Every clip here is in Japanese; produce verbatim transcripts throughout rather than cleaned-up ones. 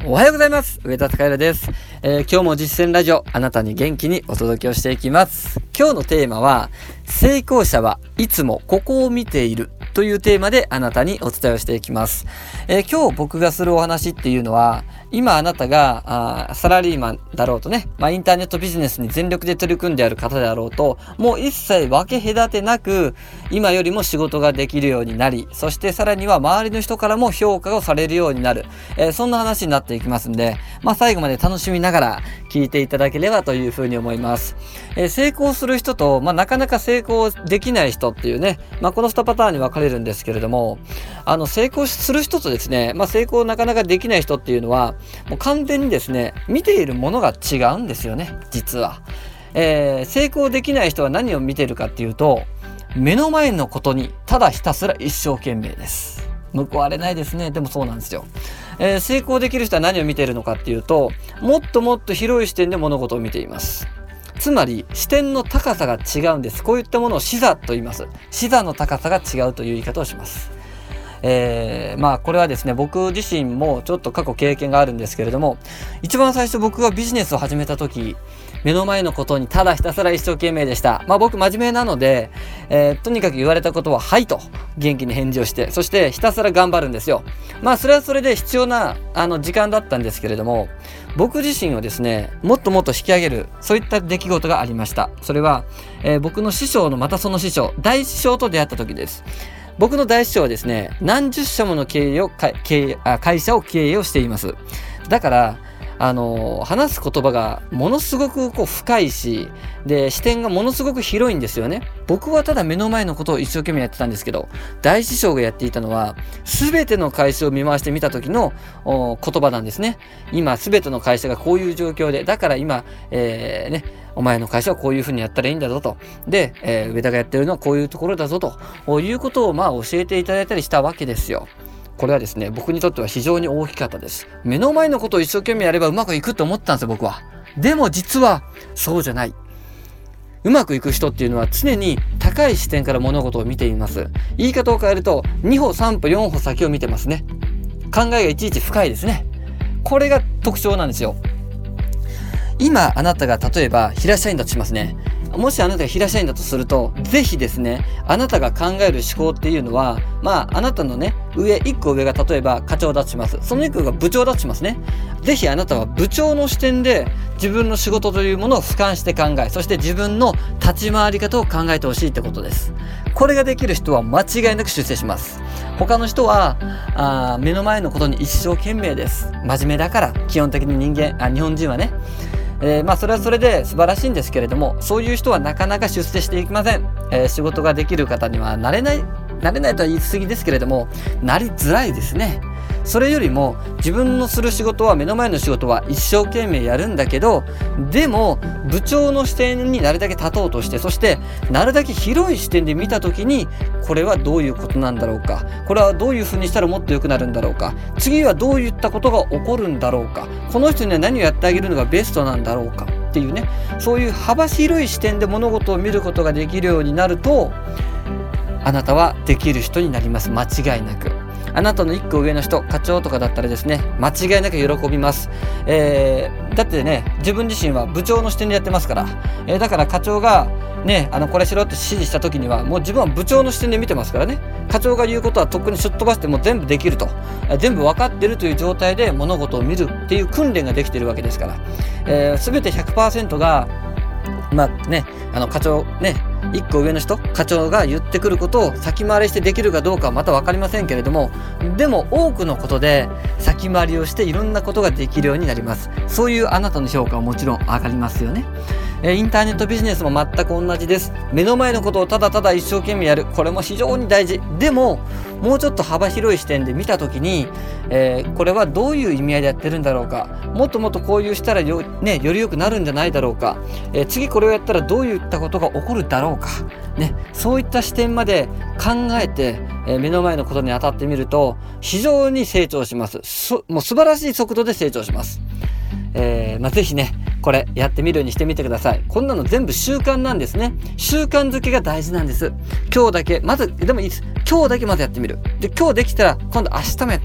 おはようございます。上田貴弘です、えー、今日も実践ラジオ、あなたに元気にお届けをしていきます。今日のテーマは、成功者はいつもここを見ているというテーマであなたにお伝えをしていきます。えー、今日僕がするお話っていうのは、今あなたがあサラリーマンだろうとね、まあ、インターネットビジネスに全力で取り組んである方であろうと、もう一切分け隔てなく今よりも仕事ができるようになり、そしてさらには周りの人からも評価をされるようになる、えー、そんな話になっていきますんで、まあ、最後まで楽しみながら聞いていただければというふうに思います。えー、成功する人と、まあ、なかなか成功できない人っていうね、まあ、このにパターンに分かれるんですけれども、あの成功する人とですね、まあ、成功なかなかできない人っていうのはもう完全にですね、見ているものが違うんですよね、実は。えー、成功できない人は何を見ているかっていうと、目の前のことにただひたすら一生懸命です。報われないですね。でもそうなんですよ。えー、成功できる人は何を見ているのかっていうと、もっともっと広い視点で物事を見ています。つまり視点の高さが違うんです。こういったものを視座と言います。視座の高さが違うという言い方をします。えー、まあこれはですね、僕自身もちょっと過去経験があるんですけれども、一番最初僕がビジネスを始めた時、目の前のことにただひたすら一生懸命でした。まあ僕真面目なので、えー、とにかく言われたことははいと元気に返事をして、そしてひたすら頑張るんですよ。まあそれはそれで必要なあの時間だったんですけれども、僕自身をですね、もっともっと引き上げる、そういった出来事がありました。それは、えー、僕の師匠のまたその師匠、大師匠と出会った時です。僕の大師匠はですね、何十社もの経営を経営あ会社を経営をしています。だからあの話す言葉がものすごくこう深いし、で視点がものすごく広いんですよね。僕はただ目の前のことを一生懸命やってたんですけど、大師匠がやっていたのは全ての会社を見回してみた時の言葉なんですね。今全ての会社がこういう状況で、だから今、えー、ねお前の会社はこういうふうにやったらいいんだぞと。で、えー、上田がやってるのはこういうところだぞということをまあ教えていただいたりしたわけですよ。これはですね、僕にとっては非常に大きかったです。目の前のことを一生懸命やればうまくいくと思ってたんですよ、僕は。でも実はそうじゃない。うまくいく人っていうのは常に高い視点から物事を見ています。言い方を変えるとに歩さん歩よん歩先を見てますね。考えがいちいち深いですね。これが特徴なんですよ。今あなたが例えば平社員だとしますね。もしあなたが平社員だとすると、ぜひですね、あなたが考える思考っていうのは、まああなたのね上いっこ上が例えば課長だとします。そのいっこが部長だとしますね。ぜひあなたは部長の視点で自分の仕事というものを俯瞰して考え、そして自分の立ち回り方を考えてほしいってことです。これができる人は間違いなく出世します。他の人はあ目の前のことに一生懸命です。真面目だから、基本的に人間あ日本人はね。えー、まあそれはそれで素晴らしいんですけれども、そういう人はなかなか出世していきません。えー、仕事ができる方にはなれないなれないとは言い過ぎですけれども、なりづらいですね。それよりも自分のする仕事は、目の前の仕事は一生懸命やるんだけど、でも部長の視点になるだけ立とうとして、そしてなるだけ広い視点で見た時に、これはどういうことなんだろうか、これはどういうふうにしたらもっと良くなるんだろうか、次はどういったことが起こるんだろうか、この人には何をやってあげるのがベストなんだろうかっていうね、そういう幅広い視点で物事を見ることができるようになると、あなたはできる人になります。間違いなく。あなたのいっこ上の人、課長とかだったらですね、間違いなく喜びます。えー、だってね、自分自身は部長の視点でやってますから、えー、だから課長がね、あのこれしろって指示した時には、もう自分は部長の視点で見てますからね。課長が言うことはとっくにすっ飛ばしても全部できると、えー、全部分かってるという状態で物事を見るっていう訓練ができているわけですから、えー、全て ひゃくパーセント がまあね、あの課長ね、いっこ上の人、課長が言ってくることを先回りしてできるかどうかはまた分かりませんけれども、でも多くのことで先回りをしていろんなことができるようになります。そういうあなたの評価はもちろん上がりますよね。えー、インターネットビジネスも全く同じです。目の前のことをただただ一生懸命やる、これも非常に大事。でももうちょっと幅広い視点で見たときに、えー、これはどういう意味合いでやってるんだろうか、もっともっとこういうしたら よ,、ね、より良くなるんじゃないだろうか、えー、次これをやったらどういったことが起こるだろうか、ね、そういった視点まで考えて、えー、目の前のことに当たってみると非常に成長します。そもう素晴らしい速度で成長します。えーまあ、ぜひねこれやってみるようにしてみてください。こんなの全部習慣なんですね。習慣づけが大事なんです。今日だけまずでもいいです。今日だけまずやってみる。で今日できたら今度明日もやってみる。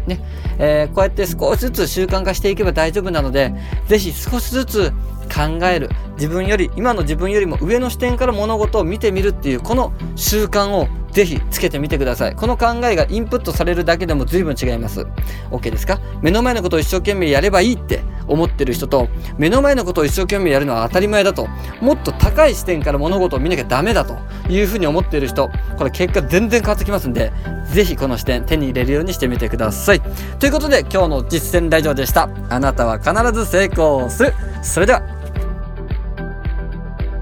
ね、えー、こうやって少しずつ習慣化していけば大丈夫なので、ぜひ少しずつ考える、自分より今の自分よりも上の視点から物事を見てみるっていうこの習慣をぜひつけてみてください。この考えがインプットされるだけでも随分違います。 OK ですか？目の前のことを一生懸命やればいいって思ってる人と、目の前のことを一生懸命やるのは当たり前だと、もっと高い視点から物事を見なきゃダメだというふうに思っている人、これ結果全然変わってきますんで、ぜひこの視点手に入れるようにしてみてください。ということで今日の実践ラジオでした。あなたは必ず成功する。それでは。